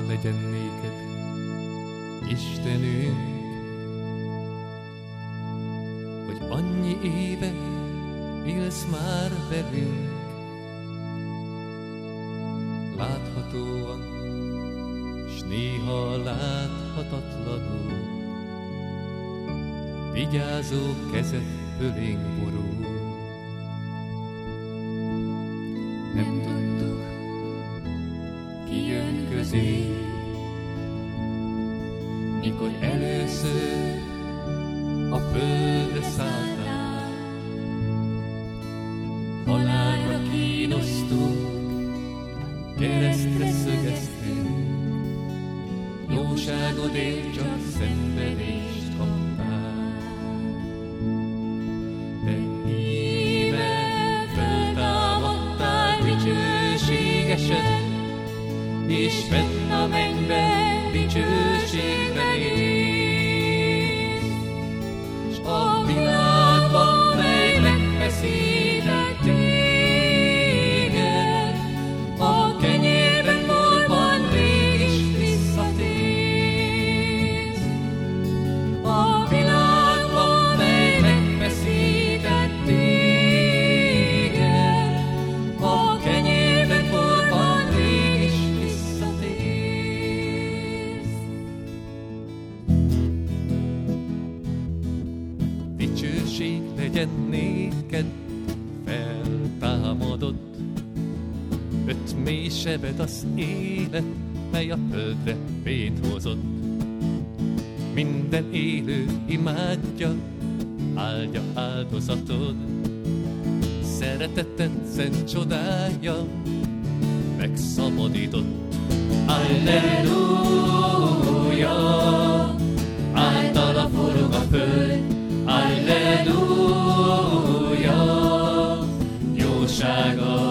legyen néked, Istenünk, hogy annyi éve élsz már velünk, láthatóan, s néha láthatatlanul, vigyázó kezed fölénk borul. Nem tudtuk, ki jön közé, mikor először a földre szálltál. Halálra kínoztunk, keresztre szögeztünk, jóságodért csak szenvedést kaptál. De íme föltámadtál dicsőségesen, és fenn a mennyben dicsőségben élsz. S a világban, mely megfeszített téged, a kenyérben borban mégis visszatérsz. A világban, mely megfeszített téged, a kenyérben borban mégis visszatérsz. Dicsőség legyen néked, feltámadott, öt mély sebed az élet, mely a földre fényt hozott. Minden élő imádja, áldja áldozatod, szereteted szent csodája megszabadított. Alleluja, általa forog a föld, alleluja, jósága